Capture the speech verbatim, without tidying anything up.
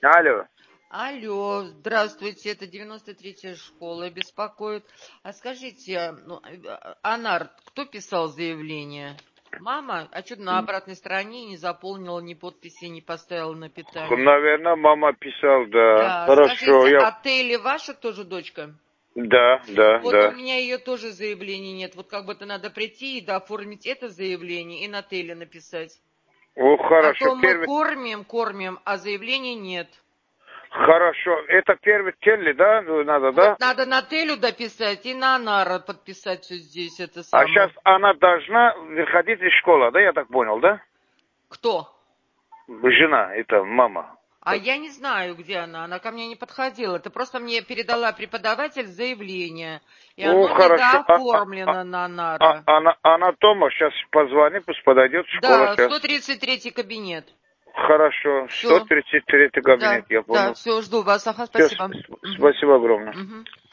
Алло. Алло, здравствуйте, это девяносто третья школа беспокоит. А скажите, ну, а, Анар, кто писал заявление? Мама? А что на обратной стороне не заполнила ни подписи, не поставила на питание? Наверное, мама писал, да. Да, Хорошо, скажите, я... а Тейли ваша тоже дочка? Да, да, Вот у да. меня ее тоже заявления нет. Вот как бы-то надо прийти и дооформить это заявление и на Тейли написать. О, А хорошо. то мы Первый... кормим, кормим, а заявления нет. Хорошо. Это первый теле, да? Ну, надо, Вот да? надо на Телю дописать и на Анара подписать все здесь, это А сейчас самое. она должна выходить из школы, да? Я так понял, да? Кто? Жена, это мама. А я не знаю, где она. Она ко мне не подходила. Ты просто мне передала преподаватель заявление. И О, оно не хорошо. А, а, а, дооформлено на а, Анара. она, она Тома, сейчас позвони, пусть подойдет в школу Да, сейчас. сто тридцать третий кабинет. Хорошо. Все. сто тридцать третий Да, кабинет, я да, понял. все, жду вас. Ага, Все, спасибо. Мгм. спасибо огромное. Мгм.